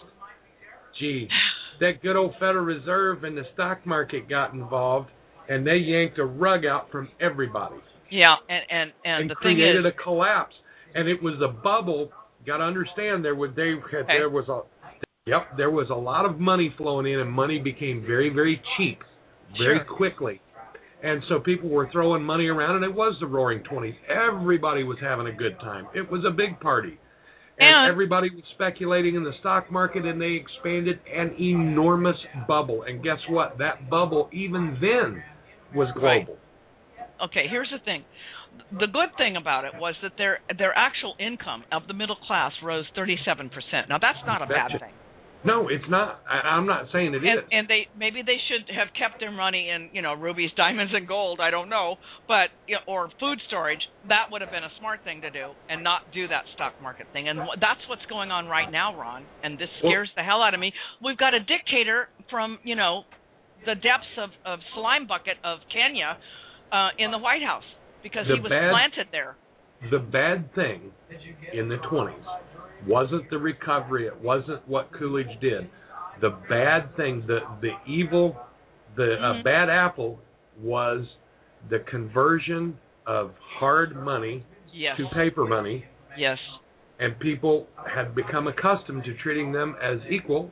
Gee. That good old Federal Reserve and the stock market got involved, and they yanked a rug out from everybody. Yeah, and and, and, and the thing created is, a collapse. And it was a bubble. Got to understand, there was they had, okay. there was a yep there was a lot of money flowing in, and money became very very cheap, very sure. quickly. And so people were throwing money around, and it was the Roaring Twenties. Everybody was having a good time. It was a big party. And, and everybody was speculating in the stock market, and they expanded an enormous bubble. And guess what? That bubble, even then, was global. Right. Okay, here's the thing. The good thing about it was that their their actual income of the middle class rose thirty-seven percent. Now, that's not a that's bad just, thing. No, it's not. I, I'm not saying it and, is. And they maybe they should have kept their money in, you know, rubies, diamonds, and gold. I don't know, but you know, or food storage. That would have been a smart thing to do, and not do that stock market thing. And that's what's going on right now, Ron. And this scares well, the hell out of me. We've got a dictator from, you know, the depths of, of slime bucket of Kenya uh, in the White House because he was bad, planted there. The bad thing in the twenties wasn't the recovery. It wasn't what Coolidge did. The bad thing, the the evil, the mm-hmm. uh, bad apple was the conversion of hard money yes. to paper money. Yes. And people had become accustomed to treating them as equal,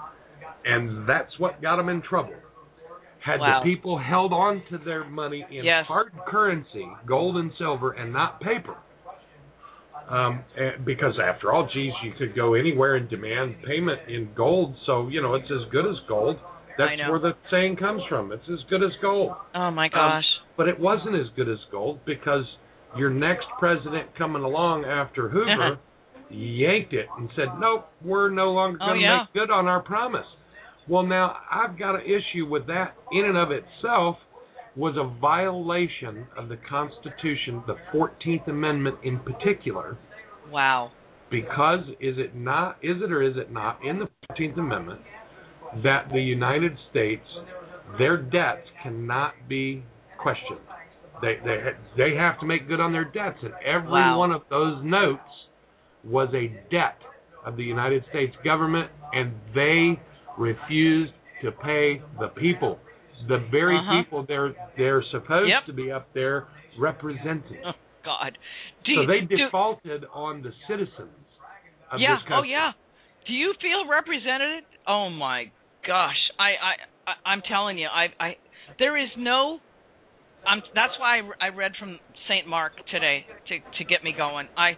and that's what got them in trouble. Had wow. the people held on to their money in yes. hard currency, gold and silver, and not paper, um, and because after all, geez, you could go anywhere and demand payment in gold, so, you know, it's as good as gold. That's where the saying comes from. It's as good as gold. Oh, my gosh. Um, but it wasn't as good as gold because your next president coming along after Hoover yanked it and said, nope, we're no longer going to oh, yeah. make good on our promise. Well, now, I've got an issue with that in and of itself was a violation of the Constitution, the fourteenth Amendment in particular. Wow. Because is it not, is it or is it not in the fourteenth Amendment that the United States, their debts cannot be questioned. They they they have to make good on their debts, and every wow. one of those notes was a debt of the United States government, and they refused to pay the people, the very uh-huh. people they're they're supposed yep. to be up there representing. Oh, God. Do so you, they do, defaulted on the citizens of yeah, this country. Oh, yeah. Do you feel represented? Oh, my gosh. I, I, I, I'm telling you, I, I, there is no, I'm, that's why I, I read from Saint Mark today to, to get me going. I,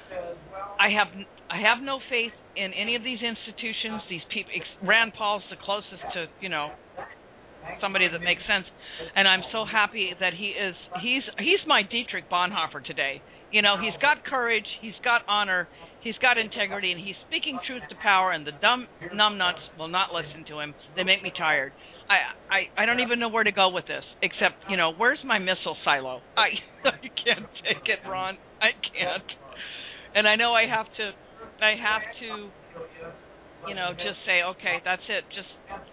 I have, I have no faith in any of these institutions. These people, Rand Paul's the closest to, you know, somebody that makes sense, and I'm so happy that he is. He's he's my Dietrich Bonhoeffer today. You know, he's got courage, he's got honor, he's got integrity, and he's speaking truth to power. And the dumb numbnuts will not listen to him. They make me tired. I I, I don't even know where to go with this, except, you know, where's my missile silo? I I can't take it, Ron. I can't. And I know I have to. I have to. You know, just say, okay, that's it. Just.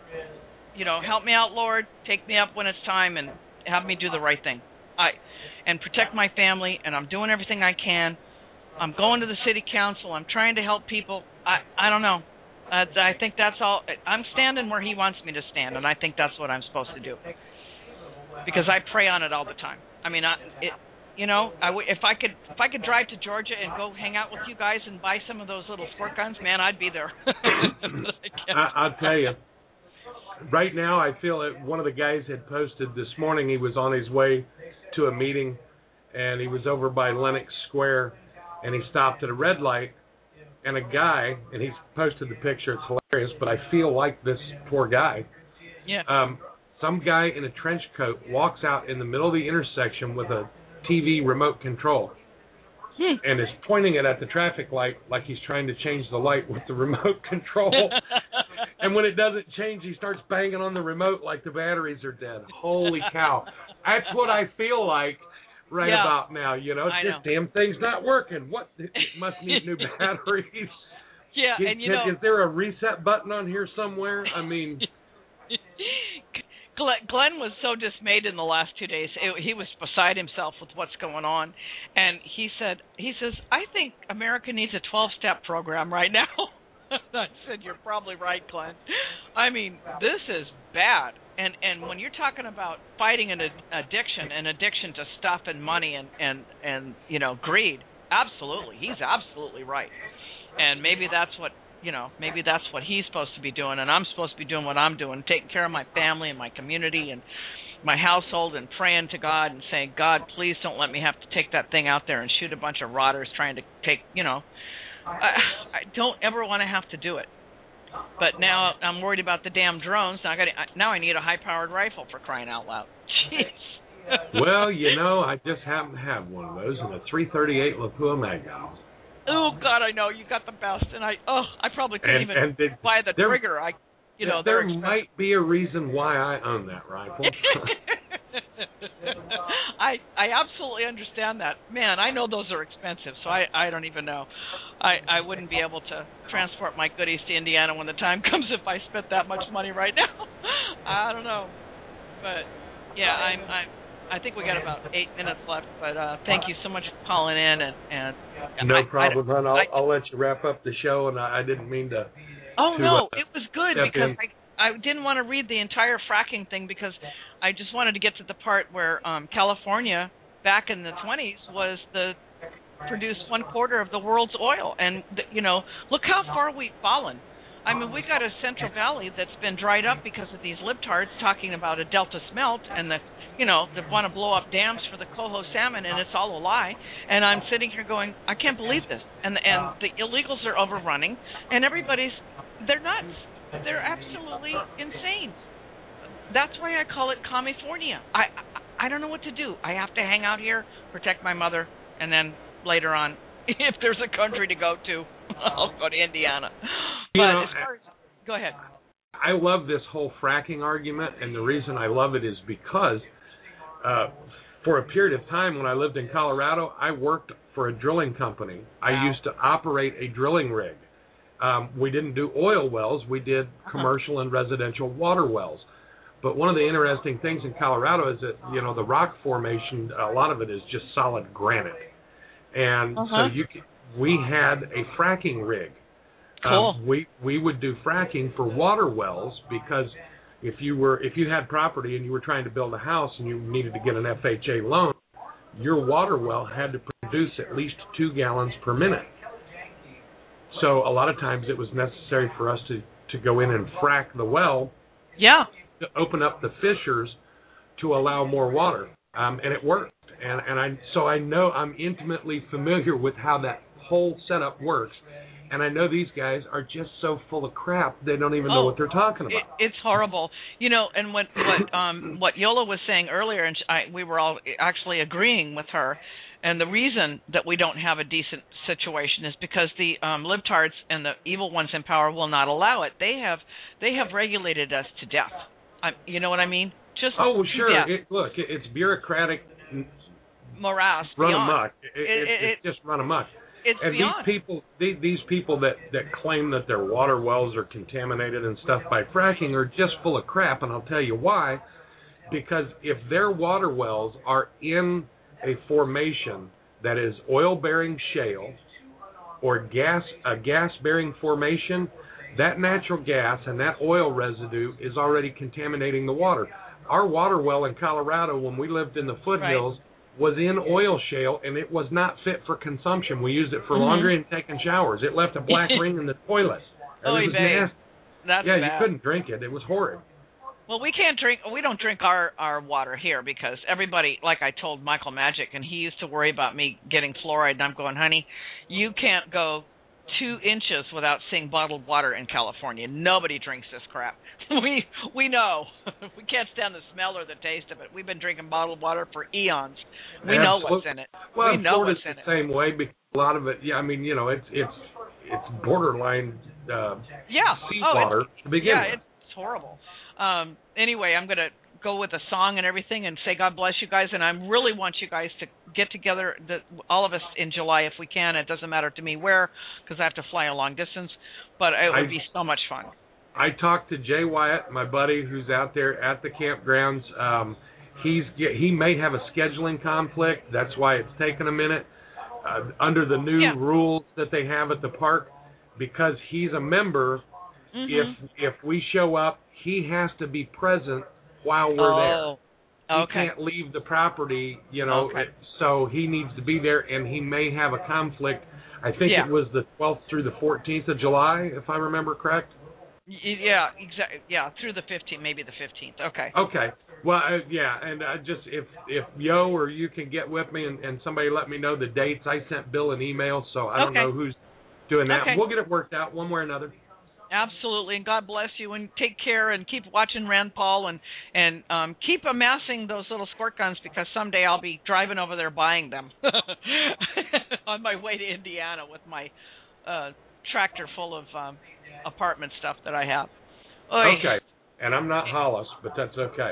You know, help me out, Lord. Take me up when it's time, and have me do the right thing. I, and protect my family. And I'm doing everything I can. I'm going to the city council. I'm trying to help people. I I don't know. Uh, I think that's all. I'm standing where he wants me to stand, and I think that's what I'm supposed to do. Because I pray on it all the time. I mean, I, it, you know, I w- if I could if I could drive to Georgia and go hang out with you guys and buy some of those little squirt guns, man, I'd be there. I, I'll tell you. Right now, I feel that one of the guys had posted this morning. He was on his way to a meeting, and he was over by Lenox Square, and he stopped at a red light, and a guy, and he's posted the picture. It's hilarious, but I feel like this poor guy. Yeah. Um, some guy in a trench coat walks out in the middle of the intersection with a T V remote control hmm. and is pointing it at the traffic light like he's trying to change the light with the remote control. And when it doesn't change, he starts banging on the remote like the batteries are dead. Holy cow. That's what I feel like right yeah. about now. You know, I this know. damn thing's not working. What? It must need new batteries. Yeah, Is, and you know, is there a reset button on here somewhere? I mean... Glenn was so dismayed in the last two days. It, he was beside himself with what's going on. And he said, he says, I think America needs a twelve-step program right now. I said, you're probably right, Glenn. I mean, this is bad. And and when you're talking about fighting an addiction, an addiction to stuff and money and, and, and you know, greed, absolutely. He's absolutely right. And maybe that's what, you know, maybe that's what he's supposed to be doing, and I'm supposed to be doing what I'm doing, taking care of my family and my community and my household and praying to God and saying, God, please don't let me have to take that thing out there and shoot a bunch of rotters trying to take, you know. I, I don't ever want to have to do it. But now I'm worried about the damn drones. Now I got now I need a high-powered rifle for crying out loud. Jeez. Well, you know, I just happen to have one of those in a three thirty-eight Lapua Magnum. Oh God, I know you got the best, and I oh I probably couldn't and, even and did, buy the there, trigger. I, you know, there expensive. might be a reason why I own that rifle. I I absolutely understand that. Man, I know those are expensive, so I, I don't even know. I, I wouldn't be able to transport my goodies to Indiana when the time comes if I spent that much money right now. I don't know. But yeah, I'm I'm I think we got about eight minutes left, but uh, thank you so much for calling in and, and no I, problem, hon. I'll, I, I'll let you wrap up the show, and I, I didn't mean to. Oh to, no, uh, it was good because I I didn't want to read the entire fracking thing because I just wanted to get to the part where um, California back in the twenties was the produced one quarter of the world's oil, and the, you know, look how far we've fallen. I mean, we got a Central Valley that's been dried up because of these libtards talking about a delta smelt and the, you know, they want to blow up dams for the coho salmon, and it's all a lie. And I'm sitting here going, I can't believe this. And and the illegals are overrunning, and everybody's, they're nuts. They're absolutely insane. That's why I call it California. I, I I don't know what to do. I have to hang out here, protect my mother, and then later on, if there's a country to go to, I'll go to Indiana. But you know, as far as, go ahead. I love this whole fracking argument, and the reason I love it is because uh, for a period of time when I lived in Colorado, I worked for a drilling company. Wow. I used to operate a drilling rig. Um, we didn't do oil wells. We did commercial uh-huh. and residential water wells. But one of the interesting things in Colorado is that, you know, the rock formation, a lot of it is just solid granite. And uh-huh. so you can, we had a fracking rig. Cool. Um, we we would do fracking for water wells because if you were if you had property and you were trying to build a house and you needed to get an F H A loan, your water well had to produce at least two gallons per minute. So a lot of times it was necessary for us to, to go in and frack the well. Yeah. To open up the fissures to allow more water, um, and it worked. And and I so I know I'm intimately familiar with how that whole setup works. And I know these guys are just so full of crap they don't even know oh, what they're talking about. It, it's horrible, you know. And what what um what Yola was saying earlier, and I, we were all actually agreeing with her. And the reason that we don't have a decent situation is because the um, libtards and the evil ones in power will not allow it. They have they have regulated us to death. I, you know what I mean? Just oh sure. Yeah. It, look, it, it's bureaucratic morass. Run beyond. amok. It, it, it, it, it's just run amok. It's and beyond. these people, these, these people that, that claim that their water wells are contaminated and stuff by fracking are just full of crap, and I'll tell you why. Because if their water wells are in a formation that is oil-bearing shale or gas a gas-bearing formation, that natural gas and that oil residue is already contaminating the water. Our water well in Colorado, when we lived in the foothills, right. was in oil shale, and it was not fit for consumption. We used it for mm-hmm. laundry and taking showers. It left a black ring in the toilet. Oh, it was nasty. That's yeah, bad. You couldn't drink it. It was horrid. Well, we can't drink. We don't drink our, our water here because everybody, like I told Michael Magic, and he used to worry about me getting fluoride, and I'm going, honey, you can't go two inches without seeing bottled water in California. Nobody drinks this crap. we we know. We can't stand the smell or the taste of it. We've been drinking bottled water for eons. We Absolutely. know what's in it. Well, we know Florida's what's in the it. same way because a lot of it. Yeah, I mean, you know, it's it's it's borderline uh, yeah. seawater oh, to begin yeah, with. it's horrible. Um, anyway, I'm going to go with a song and everything and say God bless you guys, and I really want you guys to get together, the, all of us in July if we can. It doesn't matter to me where because I have to fly a long distance, but it would I, be so much fun. I talked to Jay Wyatt, my buddy who's out there at the campgrounds. Um, he's he may have a scheduling conflict. That's why it's taken a minute uh, under the new yeah. rules that they have at the park because he's a member. Mm-hmm. If if we show up, he has to be present while we're oh, there. He okay. can't leave the property, you know, okay. so he needs to be there, and he may have a conflict. I think yeah. it was the twelfth through the fourteenth of July, if I remember correct. Yeah, exactly. Yeah, through the fifteenth, maybe the fifteenth. Okay. Okay. Well, uh, yeah, and uh, just if if Yo or you can get with me and, and somebody let me know the dates. I sent Bill an email, so I don't okay. know who's doing that. Okay. We'll get it worked out one way or another. Absolutely, and God bless you, and take care, and keep watching Rand Paul, and and um, keep amassing those little squirt guns because someday I'll be driving over there buying them on my way to Indiana with my uh, tractor full of um, apartment stuff that I have. Oy. Okay, and I'm not Hollis, but that's okay.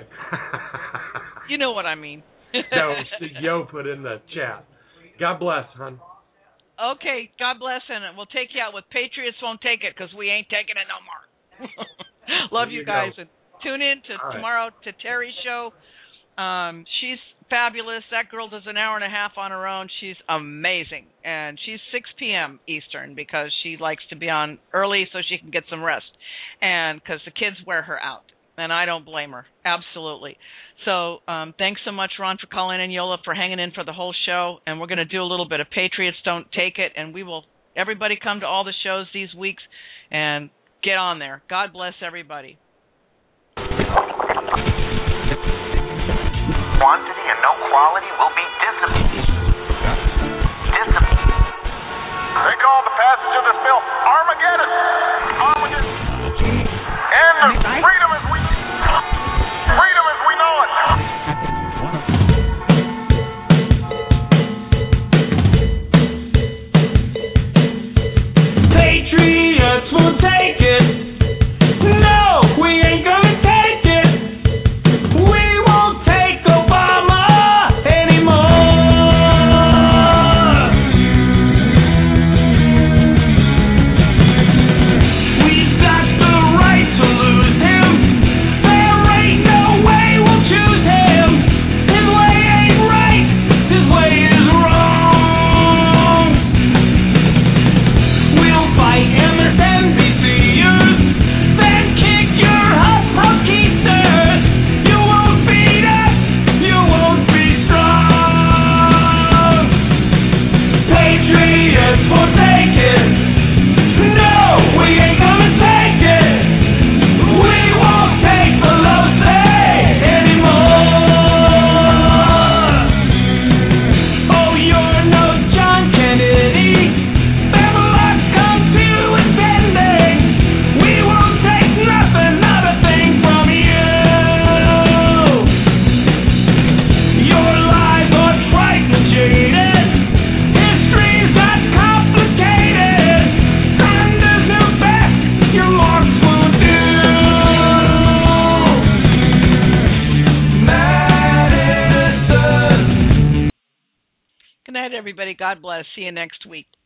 You know what I mean. No, Yo put in the chat. God bless, hon. Okay, God bless, and we'll take you out with Patriots Won't Take It because we ain't taking it no more. Love you, you guys, go. And tune in to All tomorrow right. to Terry's show. Um, she's fabulous. That girl does an hour and a half on her own. She's amazing, and she's six p.m. Eastern because she likes to be on early so she can get some rest, and because the kids wear her out. And I don't blame her. Absolutely. So um, thanks so much, Ron, for calling in, Yola, for hanging in for the whole show. And we're going to do a little bit of Patriots Don't Take It. And we will, everybody come to all the shows these weeks and get on there. God bless everybody. Quantity and no quality will be dissipated. Dissipated. They call the passage of this bill Armageddon. Armageddon. And the freedom is we freedom as we know it. Patriots will take it. No, we ain't gonna take it. We won't take Obama anymore. We've got the right to lose him. There ain't no way we'll choose him. His way ain't right. His way is wrong. We'll fight M S N B C'ers, then kick your Huck-Huckisters. You won't beat us. You won't be strong. Patriots won't take it. No, we ain't gonna take it. We won't take the low say anymore. Oh, you're no John Kennedy. Babylon's come to its ending. We won't take nothing, not a thing from you. Your lies are trite and jaded. History's not complicated. Sanders and Beck, your marks will do. Madison. Good night, everybody. God bless. See you next week.